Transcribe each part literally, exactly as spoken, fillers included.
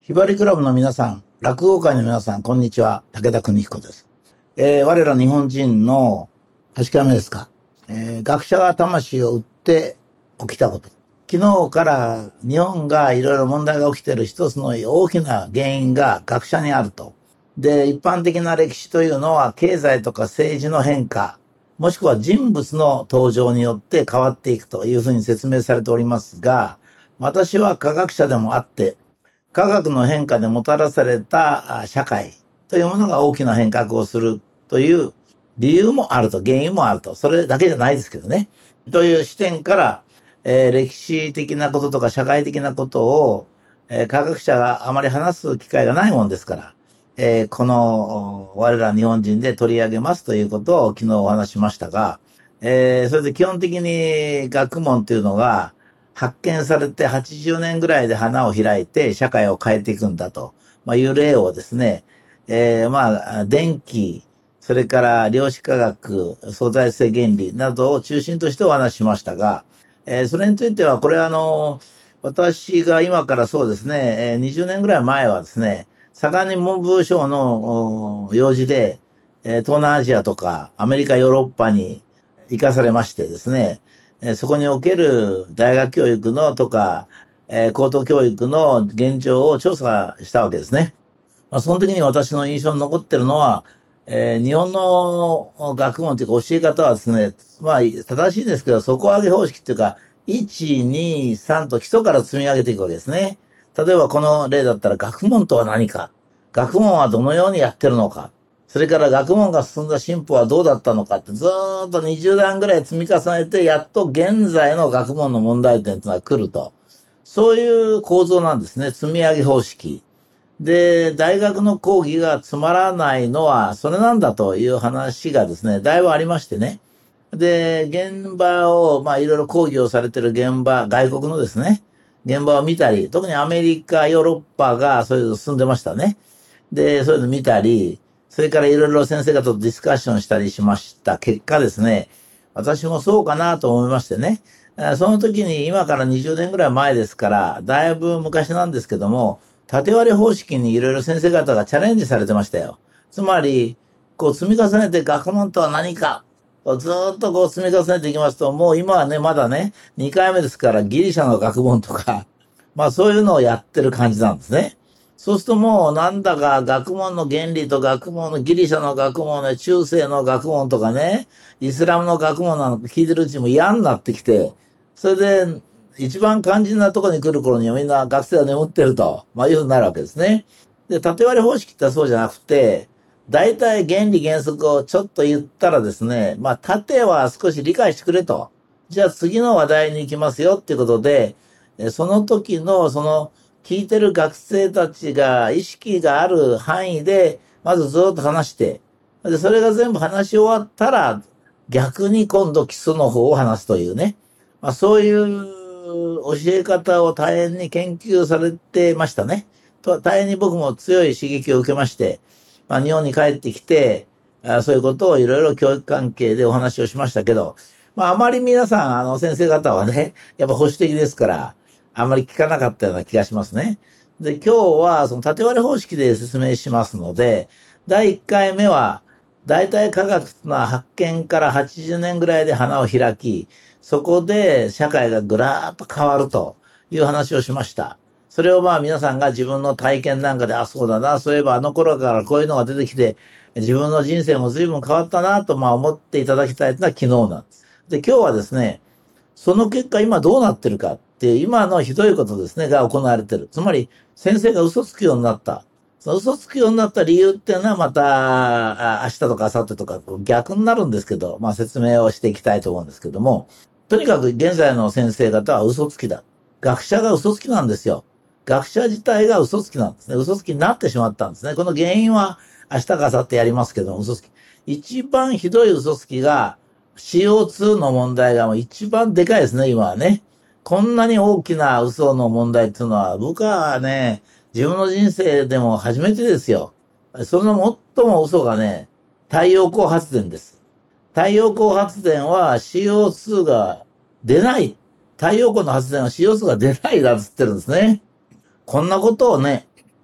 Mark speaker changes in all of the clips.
Speaker 1: ひばりクラブの皆さん、落語界の皆さん、こんにちは。武田邦彦です。えー、我ら日本人のはちかいめですか。えー、学者が魂を売って起きたこと。昨日から日本がいろいろ問題が起きている一つの大きな原因が学者にあると。で、一般的な歴史というのは経済とか政治の変化、もしくは人物の登場によって変わっていくというふうに説明されておりますが、私は科学者でもあって、科学の変化でもたらされた社会というものが大きな変革をするという理由もあると、原因もあると。それだけじゃないですけどね。という視点から、えー、歴史的なこととか社会的なことを、えー、科学者があまり話す機会がないもんですから、えー、この我ら日本人で取り上げますということを昨日お話しましたが、えー、それで基本的に学問というのが、発見されてはちじゅうねんぐらいで花を開いて社会を変えていくんだと、まあ、いう例をですね、えー、まあ、電気、それから量子科学、相対性原理などを中心としてお話ししましたが、えー、それについては、これはあの、私が今からそうですね、えー、にじゅうねんぐらい前はですね、盛んに文部省の用事で、えー、東南アジアとかアメリカ、ヨーロッパに行かされましてですね、えー、そこにおける大学教育のとか、えー、高等教育の現状を調査したわけですね。まあ、その時に私の印象に残ってるのは、えー、日本の学問というか教え方はですね、まあ正しいんですけど、底上げ方式っていうか、いち、に、さんと基礎から積み上げていくわけですね。例えばこの例だったら学問とは何か、学問はどのようにやってるのか、それから学問が進んだ進歩はどうだったのかってずーっとにじゅうだんぐらい積み重ねて、やっと現在の学問の問題点というのが来ると。そういう構造なんですね。積み上げ方式。で、大学の講義がつまらないのはそれなんだという話がですね、だいぶありましてね。で、現場を、まあいろいろ講義をされてる現場、外国のですね、現場を見たり、特にアメリカ、ヨーロッパがそういうの進んでましたね。で、そういうの見たり、それからいろいろ先生方とディスカッションしたりしました結果ですね、私もそうかなと思いましてね、その時に今からにじゅうねんぐらい前ですから、だいぶ昔なんですけども、縦割り方式にいろいろ先生方がチャレンジされてましたよ。つまり、こう積み重ねて学問とは何か、ずーっとこう積み重ねていきますと、もう今はね、まだね、にかいめですからギリシャの学問とか、まあそういうのをやってる感じなんですね。そうするともうなんだか学問の原理と学問のギリシャの学問ね、中世の学問とかね、イスラムの学問なの聞いてるうちも嫌になってきて、それで一番肝心なところに来る頃にはみんな学生は眠ってると、まあいうふうになるわけですね。で、縦割り方式ってそうじゃなくて、大体原理原則をちょっと言ったらですね、まあ縦は少し理解してくれと。じゃあ次の話題に行きますよっていうことで、その時のその聞いてる学生たちが意識がある範囲で、まずずっと話して、で、それが全部話し終わったら、逆に今度基礎の方を話すというね。まあそういう教え方を大変に研究されてましたね。と大変に僕も強い刺激を受けまして、まあ日本に帰ってきて、あそういうことをいろいろ教育関係でお話をしましたけど、まああまり皆さん、あの先生方はね、やっぱ保守的ですから、あんまり聞かなかったような気がしますね。で、今日はその縦割り方式で説明しますので、だいいっかいめは、大体科学の発見からはちじゅうねんぐらいで花を開き、そこで社会がぐらーっと変わるという話をしました。それをまあ皆さんが自分の体験なんかで、あ、そうだな、そういえばあの頃からこういうのが出てきて、自分の人生も随分変わったなとまあ思っていただきたいのは昨日なんです。で、今日はですね、その結果今どうなってるかっていう今のひどいことですね、が行われてる。つまり先生が嘘つくようになった。その嘘つくようになった理由っていうのはまた明日とか明後日とか逆になるんですけど、まあ説明をしていきたいと思うんですけども、とにかく現在の先生方は嘘つきだ。学者が嘘つきなんですよ。学者自体が嘘つきなんですね。嘘つきになってしまったんですね。この原因は明日か明後日やりますけども、嘘つき。一番ひどい嘘つきが シーオーツー の問題がもう一番でかいですね、今はね。こんなに大きな嘘の問題っていうのは僕はね、自分の人生でも初めてですよ。その最も嘘がね、太陽光発電です。太陽光発電は シーオーツー が出ない。太陽光の発電は シーオーツー が出ないだっつってるんですね。こんなことをね、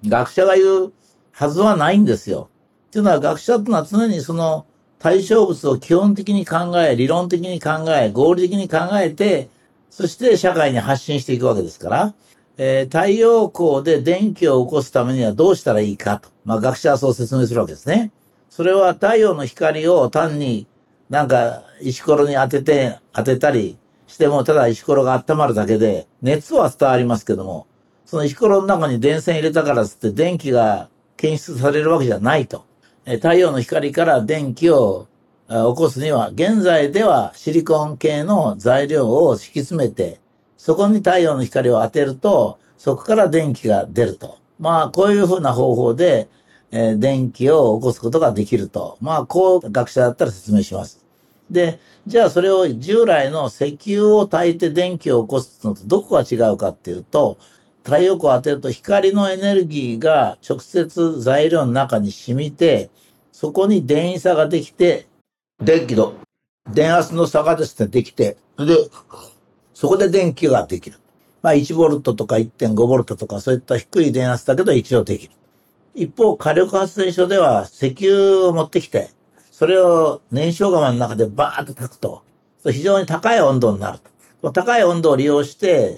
Speaker 1: 学者が言うはずはないんですよ。っていうのは学者ってのは常にその対象物を基本的に考え、理論的に考え、合理的に考えて、そして社会に発信していくわけですから、えー、太陽光で電気を起こすためにはどうしたらいいかと。まあ学者はそう説明するわけですね。それは太陽の光を単になんか石ころに当てて、当てたりしても、ただ石ころが温まるだけで、熱は伝わりますけども、その石ころの中に電線入れたからつって電気が検出されるわけじゃないと。太陽の光から電気を起こすには、現在ではシリコン系の材料を敷き詰めて、そこに太陽の光を当てると、そこから電気が出ると。まあ、こういうふうな方法で、えー、電気を起こすことができると。まあ、こう学者だったら説明します。で、じゃあそれを従来の石油を焚いて電気を起こすのとどこが違うかっていうと、太陽光を当てると光のエネルギーが直接材料の中に染みて、そこに電位差ができて、電気の、電圧の差がですね、できて、で、そこで電気ができる。まあいちボルトとか いってんごボルトとかそういった低い電圧だけど一応できる。一方、火力発電所では石油を持ってきて、それを燃焼釜の中でバーッと炊くと、非常に高い温度になると。高い温度を利用して、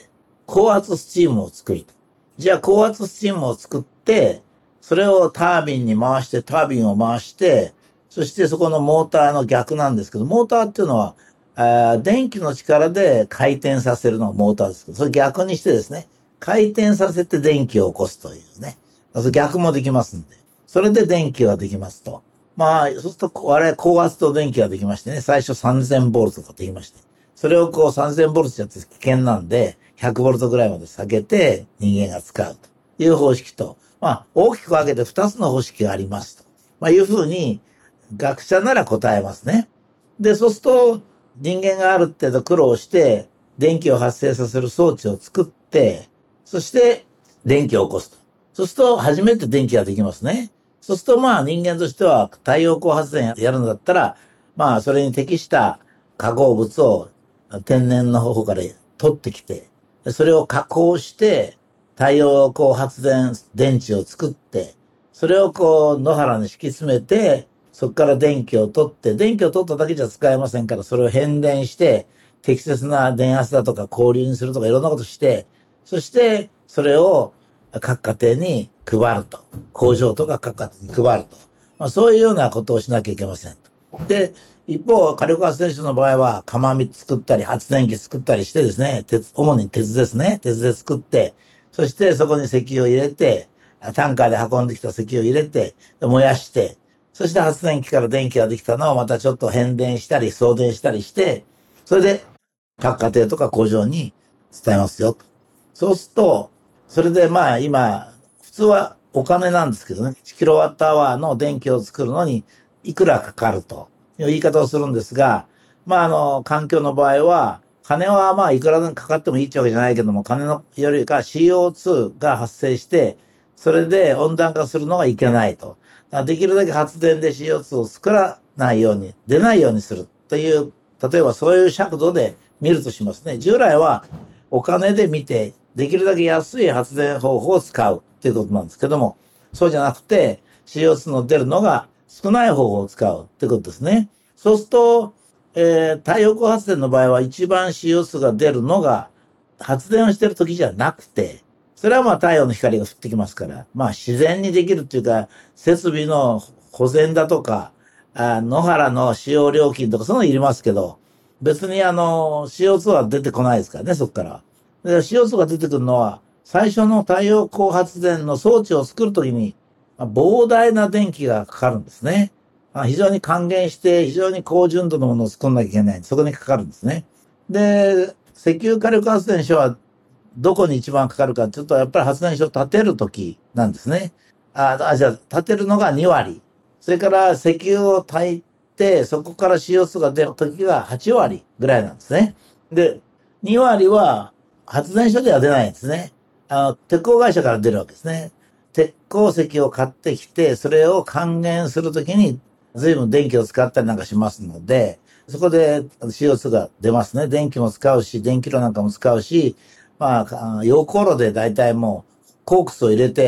Speaker 1: 高圧スチームを作る。じゃあ高圧スチームを作って、それをタービンに回して、タービンを回して、そしてそこのモーターの逆なんですけど、モーターっていうのは、あ電気の力で回転させるのがモーターですけど、それ逆にしてですね、回転させて電気を起こすというね。逆もできますんで。それで電気ができますと。まあ、そうすると、あれ、高圧と電気ができましてね、最初さんぜんボルトとかできまして。それをこうさんぜんボルトやって危険なんで、ひゃくボルトぐらいまで下げて人間が使うという方式と、まあ、大きく分けてふたつの方式がありますと。まあ、いうふうに、学者なら答えますね。で、そうすると、人間がある程度苦労して、電気を発生させる装置を作って、そして電気を起こすと。そうすると、初めて電気ができますね。そうすると、まあ、人間としては太陽光発電やるんだったら、まあ、それに適した化合物を天然の方から取ってきて、それを加工して、太陽光発電電池を作って、それをこう野原に敷き詰めて、そこから電気を取って、電気を取っただけじゃ使えませんから、それを変電して、適切な電圧だとか交流にするとかいろんなことして、そしてそれを各家庭に配ると。工場とか各家庭に配ると。まあ、そういうようなことをしなきゃいけませんと。で、一方、火力発電所の場合は、釜作ったり、発電機作ったりしてですね、鉄、主に鉄ですね。鉄で作って、そしてそこに石油を入れて、タンカーで運んできた石油を入れて、燃やして、そして発電機から電気ができたのをまたちょっと変電したり、送電したりして、それで各家庭とか工場に伝えますよ。そうすると、それでまあ今、普通はお金なんですけどね、いちキロワットアワーの電気を作るのにいくらかかるという言い方をするんですが、まああの、環境の場合は、金はまあいくらでもかかってもいいってわけじゃないけども、金のよりか シーオーツー が発生して、それで温暖化するのがいけないと。できるだけ発電で シーオーツー を作らないように、出ないようにするという、例えばそういう尺度で見るとしますね。従来はお金で見て、できるだけ安い発電方法を使うということなんですけども、そうじゃなくて シーオーツー の出るのが少ない方法を使うということですね。そうすると、えー、太陽光発電の場合は一番 シーオーツー が出るのが発電をしている時じゃなくて、それはまあ太陽の光が降ってきますから、まあ自然にできるっていうか、設備の保全だとか、あ野原の使用料金とかそういうのいりますけど、別にあの シーオーツー は出てこないですからね、そこから。で シーオーツー が出てくるのは、最初の太陽光発電の装置を作るときに、まあ、膨大な電気がかかるんですね。まあ、非常に還元して、非常に高純度のものを作んなきゃいけない。そこにかかるんですね。で、石油火力発電所はどこに一番かかるか、ちょっとやっぱり発電所を建てるときなんですね。あ、じゃあ、建てるのがに割。それから石油を焚いて、そこから シーオーツー が出るときがはち割ぐらいなんですね。で、に割は発電所では出ないんですね。あの、鉄鋼会社から出るわけですね。鉄鉱石を買ってきて、それを還元するときに随分電気を使ったりなんかしますので、そこで シーオーツー が出ますね。電気も使うし、電気炉なんかも使うし、まあ、溶鉱炉で大体もうコークスを入れて、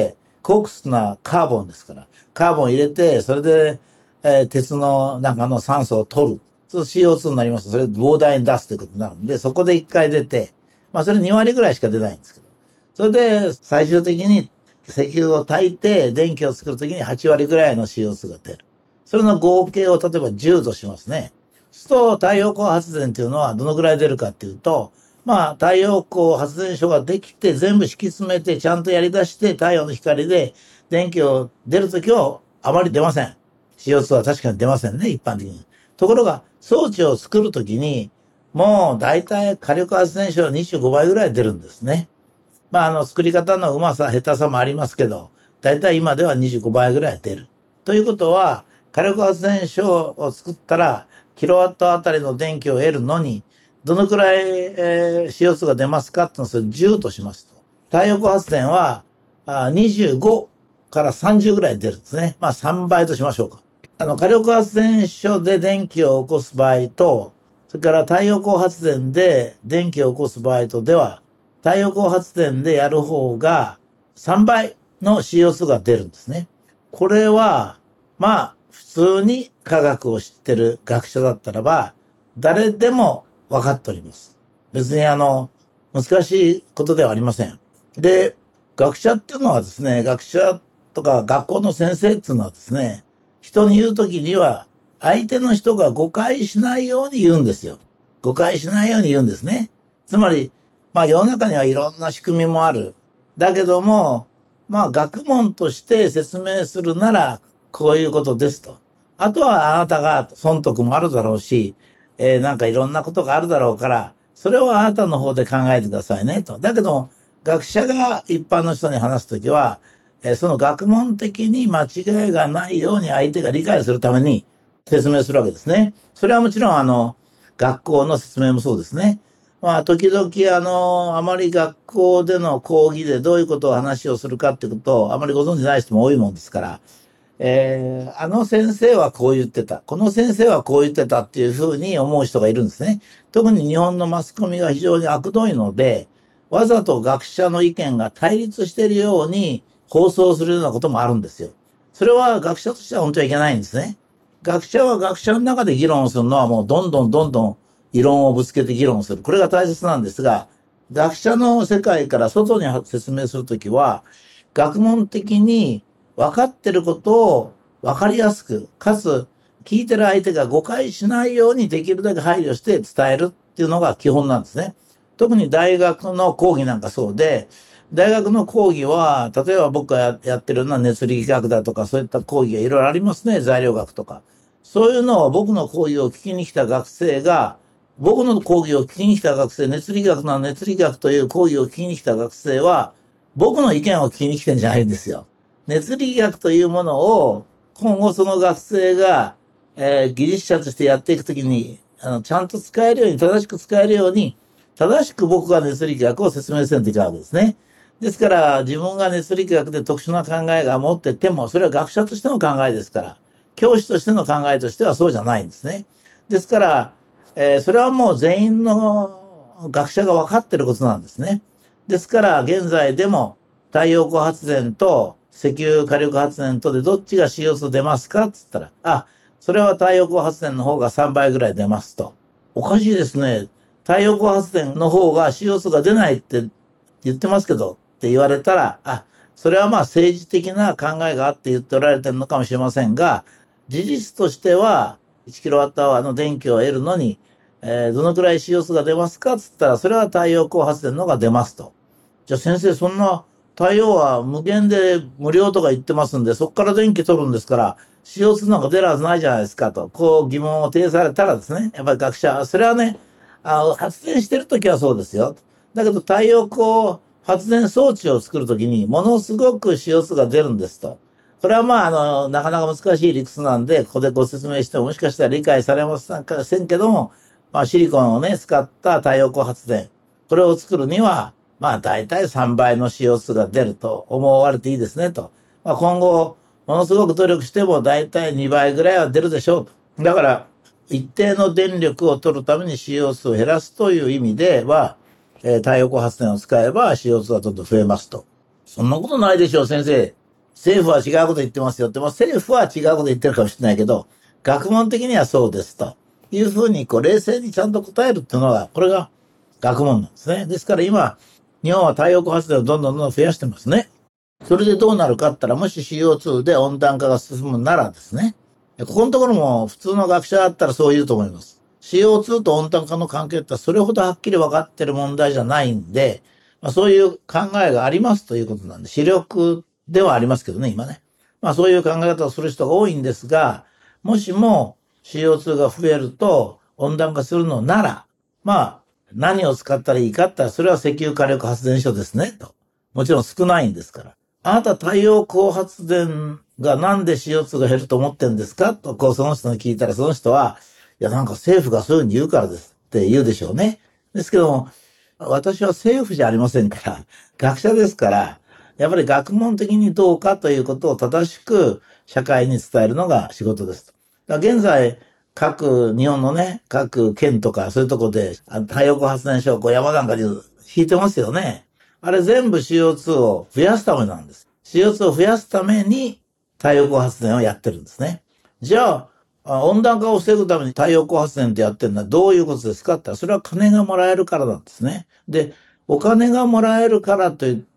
Speaker 1: 高屈なカーボンですから。カーボン入れて、それで、えー鉄の中の酸素を取る。そう シーオーツー になりますと、それを膨大に出すということになるんで、そこでいっかい出て、まあそれに割ぐらいしか出ないんですけど。それで、最終的に石油を焚いて電気を作るときにはち割ぐらいの シーオーツー が出る。それの合計を例えばじゅうとしますね。そうすると太陽光発電っていうのはどのぐらい出るかっていうと、まあ太陽光発電所ができて全部敷き詰めてちゃんとやり出して太陽の光で電気を出るときはあまり出ません。シーオーツー は確かに出ませんね、一般的に。ところが装置を作るときにもう大体火力発電所はにじゅうごばいぐらい出るんですね。まああの作り方のうまさ、下手さもありますけど、大体今ではにじゅうごばいぐらい出る。ということは、火力発電所を作ったら、キロワットあたりの電気を得るのに、どのくらい、えー、シーオーツー が出ますかっていうのをそれじゅうとしますと。太陽光発電はあにじゅうごからさんじゅうぐらい出るんですね。まあさんばいとしましょうか。あの、火力発電所で電気を起こす場合と、それから太陽光発電で電気を起こす場合とでは、太陽光発電でやる方がさんばいの シーオーツー が出るんですね。これは、まあ、普通に科学を知ってる学者だったらば、誰でも分かっております。別にあの、難しいことではありません。で、学者っていうのはですね、学者とか学校の先生っていうのはですね、人に言うときには、相手の人が誤解しないように言うんですよ。誤解しないように言うんですね。つまり、まあ世の中にはいろんな仕組みもある。だけども、まあ学問として説明するなら、こういうことですと。あとはあなたが損得もあるだろうし、えー、なんかいろんなことがあるだろうから、それをあなたの方で考えてくださいねと。だけど、学者が一般の人に話すときは、えー、その学問的に間違いがないように相手が理解するために説明するわけですね。それはもちろんあの、学校の説明もそうですね。まあ、時々あの、あまり学校での講義でどういうことを話をするかっていうことをあまりご存知ない人も多いもんですから、えー、あの先生はこう言ってた。この先生はこう言ってたっていうふうに思う人がいるんですね。特に日本のマスコミが非常に悪どいので、わざと学者の意見が対立しているように放送するようなこともあるんですよ。それは学者としては本当はいけないんですね。学者は学者の中で議論するのはもうどんどんどんどん異論をぶつけて議論する。これが大切なんですが、学者の世界から外に説明するときは、学問的に分かってることを分かりやすく、かつ聞いてる相手が誤解しないようにできるだけ配慮して伝えるっていうのが基本なんですね。特に大学の講義なんかそうで、大学の講義は、例えば僕がやってるような熱力学だとか、そういった講義がいろいろありますね、材料学とか。そういうのを僕の講義を聞きに来た学生が、僕の講義を聞きに来た学生、熱力学な熱力学という講義を聞きに来た学生は、僕の意見を聞きに来てんじゃないんですよ。熱力学というものを、今後その学生が、えー、技術者としてやっていくときに、あの、ちゃんと使えるように、正しく使えるように、正しく僕が熱力学を説明せんといけないわけですね。ですから、自分が熱力学で特殊な考えが持ってても、それは学者としての考えですから、教師としての考えとしてはそうじゃないんですね。ですから、えー、それはもう全員の学者が分かってることなんですね。ですから、現在でも太陽光発電と石油火力発電とでどっちが シーオーツー 出ますかって言ったら、あ、それは太陽光発電の方がさんばいぐらい出ますと。おかしいですね。太陽光発電の方が シーオーツー が出ないって言ってますけどって言われたら、あ、それはまあ政治的な考えがあって言っておられてるのかもしれませんが、事実としてはいちキロワットアワーの電気を得るのに、えー、どのくらい シーオーツー が出ますかって言ったら、それは太陽光発電の方が出ますと。じゃあ先生、そんな太陽は無限で無料とか言ってますんで、そこから電気取るんですから、シーオーツー なんか出るはずないじゃないですかと、こう疑問を呈されたらですね、やっぱり学者、それはね、あの発電してるときはそうですよ。だけど太陽光発電装置を作るときに、ものすごく シーオーツー が出るんですと。これはまあ、あの、なかなか難しい理屈なんで、ここでご説明してももしかしたら理解されませんけども、まあ、シリコンをね、使った太陽光発電。これを作るには、まあ、大体さんばいの シーオーツー が出ると思われていいですね、と。まあ、今後、ものすごく努力しても大体にばいぐらいは出るでしょうと。だから、一定の電力を取るために シーオーツー を減らすという意味では、えー、太陽光発電を使えば シーオーツー がちょっと増えますと。そんなことないでしょう、先生。 政府は違うこと言ってますよって、まあ、政府は違うこと言ってるかもしれないけど、学問的にはそうですというふうに、こう、冷静にちゃんと答えるっていうのは、これが学問なんですね。ですから今、日本は太陽光発電をどんどんどんどん増やしてますね。それでどうなるかって言ったら、もし シーオーツー で温暖化が進むならですね、ここのところも普通の学者だったらそう言うと思います。シーオーツー と温暖化の関係ってそれほどはっきり分かってる問題じゃないんで、まあ、そういう考えがありますということなんで、視力ではありますけどね、今ね。まあそういう考え方をする人が多いんですが、もしも シーオーツー が増えると温暖化するのなら、まあ何を使ったらいいかって言ったら、それは石油火力発電所ですね、と。もちろん少ないんですから。あなた太陽光発電がなんで シーオーツー が減ると思ってんですかと、こうその人に聞いたら、その人は、いやなんか政府がそういうふうに言うからですって言うでしょうね。ですけども、私は政府じゃありませんから、学者ですから、やっぱり学問的にどうかということを正しく社会に伝えるのが仕事です。だから現在、各、日本のね、各県とかそういうとこで太陽光発電所をこう山なんかに引いてますよね。あれ全部 シーオーツー を増やすためなんです。シーオーツー を増やすために太陽光発電をやってるんですね。じゃあ、温暖化を防ぐために太陽光発電ってやってるのはどういうことですかって言ったら、それは金がもらえるからなんですね。で、お金がもらえるからといって、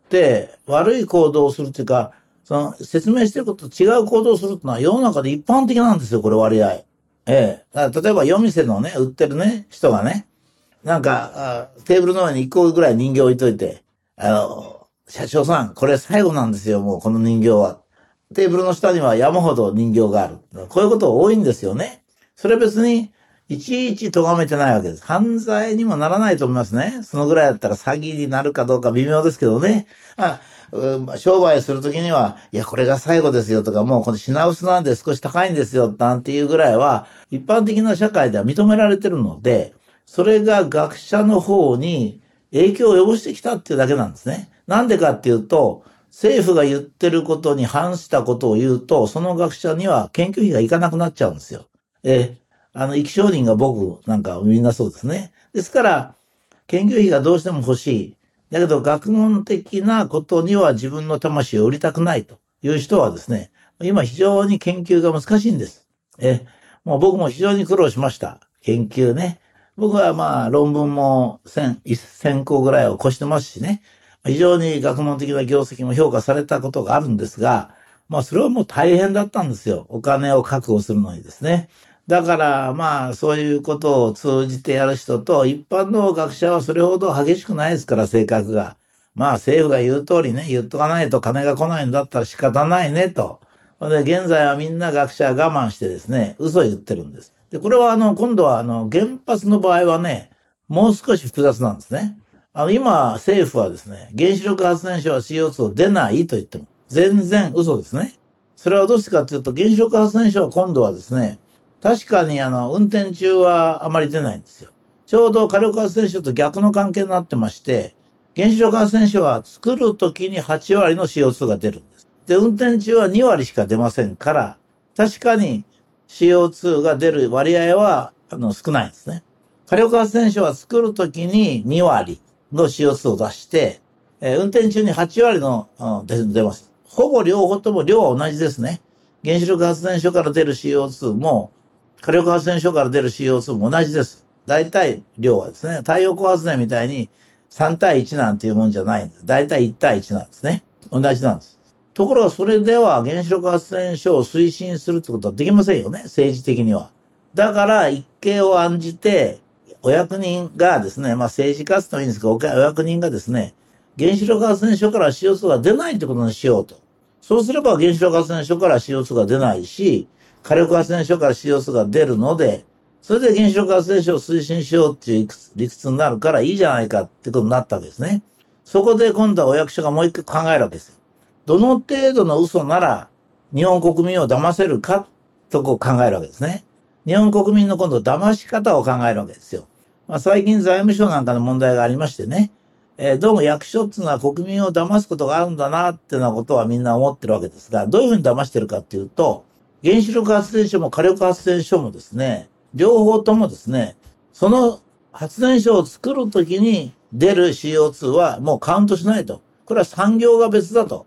Speaker 1: 悪い行動をするというか、その説明してることと違う行動をするってのは世の中で一般的なんですよ、これ割合。ええ。だから例えば夜店のね、売ってるね、人がね、なんか、テーブルの上に一個ぐらい人形置いといて、あの、社長さん、これ最後なんですよ、もうこの人形は。テーブルの下には山ほど人形がある。こういうこと多いんですよね。それ別に、いちいち咎めてないわけです。犯罪にもならないと思いますね。そのぐらいだったら詐欺になるかどうか微妙ですけどね。あ商売するときには、いや、これが最後ですよとか、もうこの品薄なんで少し高いんですよ、なんていうぐらいは、一般的な社会では認められてるので、それが学者の方に影響を及ぼしてきたっていうだけなんですね。なんでかっていうと、政府が言ってることに反したことを言うと、その学者には研究費がいかなくなっちゃうんですよ。え、あの、生き証人が僕なんかみんなそうですね。ですから、研究費がどうしても欲しい。だけど、学問的なことには自分の魂を売りたくないという人はですね、今非常に研究が難しいんです。え、もう僕も非常に苦労しました。研究ね。僕はまあ論文も千、一千個ぐらいを越してますしね。非常に学問的な業績も評価されたことがあるんですが、まあそれはもう大変だったんですよ。お金を確保するのにですね。だからまあそういうことを通じてやる人と、一般の学者はそれほど激しくないですから、性格が。まあ政府が言う通りね、言っとかないと金が来ないんだったら仕方ないねと。で、現在はみんな学者は我慢してですね、嘘を言ってるんです。で、これはあの、今度はあの、原発の場合はね、もう少し複雑なんですね。あの、今、政府はですね、原子力発電所は シーオーツー を出ないと言っても、全然嘘ですね。それはどうしてかというと、原子力発電所は今度はですね、確かにあの、運転中はあまり出ないんですよ。ちょうど火力発電所と逆の関係になってまして、原子力発電所は作るときにはち割の シーオーツー が出るんです。で、運転中はに割しか出ませんから、確かに シーオーツー が出る割合はあの少ないんですね。火力発電所は作るときにに割の シーオーツー を出して、えー、運転中にはち割の、うん、出, 出ます。ほぼ両方とも量は同じですね。原子力発電所から出る シーオーツー も、火力発電所から出る シーオーツー も同じです。大体量はですね、太陽光発電みたいにさん対いちなんていうもんじゃないんです。大体いち対いちなんですね。同じなんです。ところがそれでは原子力発電所を推進するってことはできませんよね、政治的には。だから一計を案じて、お役人がですね、まあ政治活動いいんですけど、お役人がですね、原子力発電所から シーオーツー が出ないってことにしようと。そうすれば原子力発電所から シーオーツー が出ないし、火力発電所から シーオーツー が出るので、それで原子力発電所を推進しようっていう理屈になるからいいじゃないかってことになったわけですね。そこで今度はお役所がもう一回考えるわけですよ。どの程度の嘘なら日本国民を騙せるかとこう考えるわけですね。日本国民の今度騙し方を考えるわけですよ。まあ、最近財務省なんかの問題がありましてね、えー、どうも役所っていうのは国民を騙すことがあるんだなっていうようなことはみんな思ってるわけですが、どういうふうに騙してるかっていうと、原子力発電所も火力発電所もですね、両方ともですね、その発電所を作るときに出る シーオーツー はもうカウントしないと。これは産業が別だと。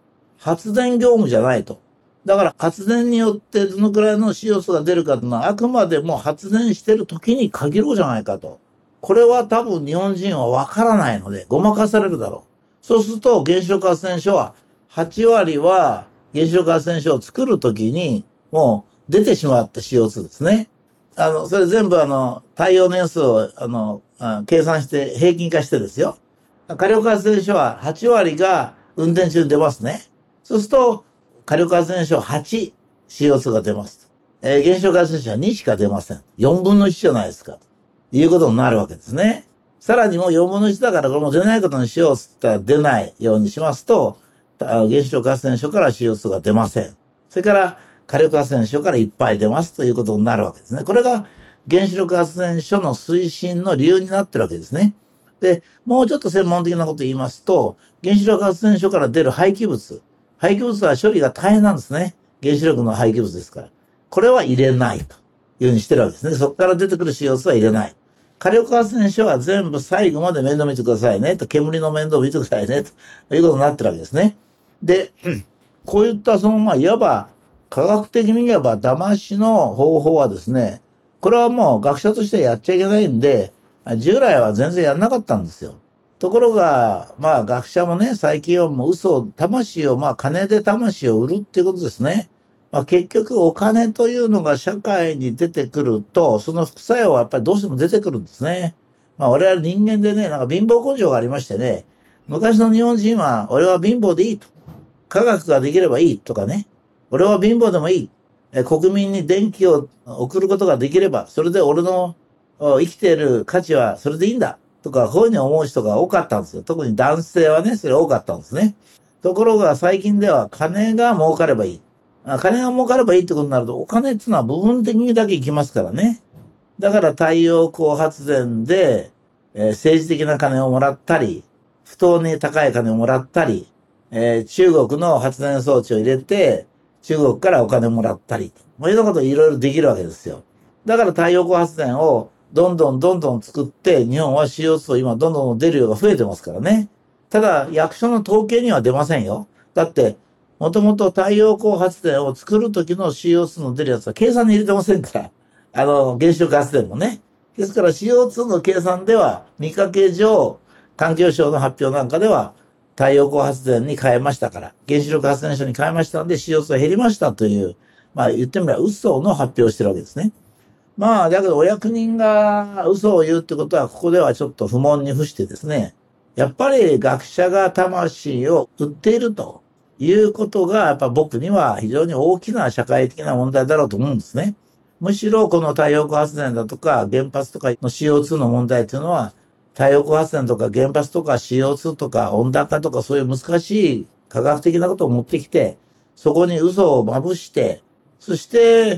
Speaker 1: 発電業務じゃないと。だから発電によってどのくらいの シーオーツー が出るかというのはあくまでも発電してる時に限ろうじゃないかと。これは多分日本人はわからないのでごまかされるだろう。そうすると原子力発電所ははちわりは原子力発電所を作る時にもう出てしまった シーオーツー ですね。あの、それ全部あの、耐用年数をあの、あ計算して平均化してですよ。火力発電所ははちわりが運転中に出ますね。そうすると、火力発電所はち、シーオーツー が出ます。えー、原子力発電所はにしか出ません。よんぶんのいちじゃないですか。ということになるわけですね。さらにもうよんぶんのいちだからこれも出ないことにしようって言ったら出ないようにしますと、原子力発電所から シーオーツー が出ません。それから火力発電所からいっぱい出ますということになるわけですね。これが原子力発電所の推進の理由になってるわけですね。で、もうちょっと専門的なことを言いますと、原子力発電所から出る廃棄物。廃棄物は処理が大変なんですね。原子力の廃棄物ですから。これは入れないというふうにしてるわけですね。そこから出てくる シーオーツー は入れない。火力発電所は全部最後まで面倒見てくださいねと、煙の面倒見てくださいねということになってるわけですね。で、こういったその、まあ、いわば科学的に言えば騙しの方法はですね、これはもう学者としてやっちゃいけないんで、従来は全然やんなかったんですよ。ところが、まあ学者もね、最近はもう嘘を、魂を、まあ金で魂を売るっていうことですね。まあ結局お金というのが社会に出てくると、その副作用はやっぱりどうしても出てくるんですね。まあ我々人間でね、なんか貧乏根性がありましてね、昔の日本人は俺は貧乏でいいと。科学ができればいいとかね。俺は貧乏でもいい。え国民に電気を送ることができれば、それで俺の生きている価値はそれでいいんだ。とか、こういうふうに思う人が多かったんですよ。特に男性はね、それ多かったんですね。ところが最近では金が儲かればいい。金が儲かればいいってことになると、お金っていうのは部分的にだけいきますからね。だから太陽光発電で、えー、政治的な金をもらったり、不当に高い金をもらったり、えー、中国の発電装置を入れて、中国からお金をもらったり、こういうようなこといろいろできるわけですよ。だから太陽光発電をどんどんどんどん作って、日本は シーオーツー を今どんどん出る量が増えてますからね。ただ、役所の統計には出ませんよ。だって、もともと太陽光発電を作る時の シーオーツー の出るやつは計算に入れてませんから。あの、原子力発電もね。ですから シーオーツー の計算では、見かけ上、環境省の発表なんかでは、太陽光発電に変えましたから、原子力発電所に変えましたんで シーオーツー は減りましたという、まあ言ってみれば嘘の発表をしてるわけですね。まあ、だけどお役人が嘘を言うってことは、ここではちょっと不問に付してですね、やっぱり学者が魂を売っているということが、やっぱ僕には非常に大きな社会的な問題だろうと思うんですね。むしろこの太陽光発電だとか原発とかの シーオーツー の問題というのは、太陽光発電とか原発とか シーオーツー とか温暖化とかそういう難しい科学的なことを持ってきて、そこに嘘をまぶして、そして、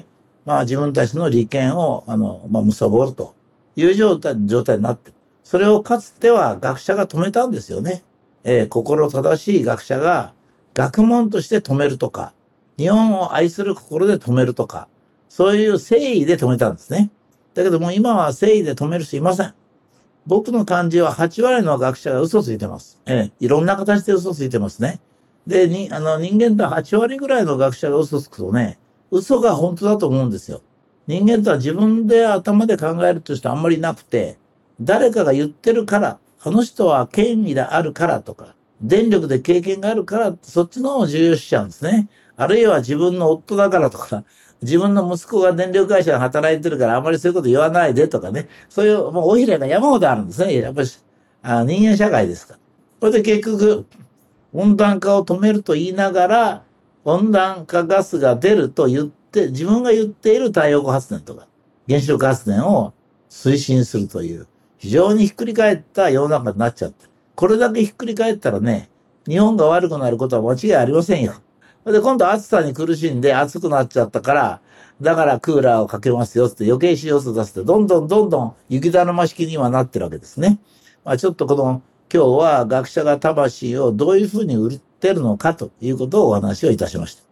Speaker 1: まあ自分たちの利権を、あの、まあ、貪るという状態、状態になってる。それをかつては学者が止めたんですよね。えー、心正しい学者が学問として止めるとか、日本を愛する心で止めるとか、そういう誠意で止めたんですね。だけども今は誠意で止める人いません。僕の感じははちわりの学者が嘘ついてます。えー、いろんな形で嘘ついてますね。で、に、あの人間ってはちわりぐらいの学者が嘘つくとね、嘘が本当だと思うんですよ。人間とは自分で頭で考えるという人はあんまりいなくて、誰かが言ってるから、あの人は権威であるからとか、電力で経験があるから、そっちの方を重要視しちゃうんですね。あるいは自分の夫だからとか、自分の息子が電力会社で働いてるからあまりそういうこと言わないでとかね。そういう、もうおひれが山ほどあるんですね。やっぱり、あ人間社会ですから。これで結局、温暖化を止めると言いながら、温暖化ガスが出ると言って、自分が言っている太陽光発電とか、原子力発電を推進するという、非常にひっくり返った世の中になっちゃって。これだけひっくり返ったらね、日本が悪くなることは間違いありませんよ。で、今度暑さに苦しんで暑くなっちゃったから、だからクーラーをかけますよって余計 シーオーツー 出すって、どんどんどんどん雪だるま式にはなってるわけですね。まあちょっとこの、今日は学者が魂をどういうふうに売ってるのかということをお話をいたしました。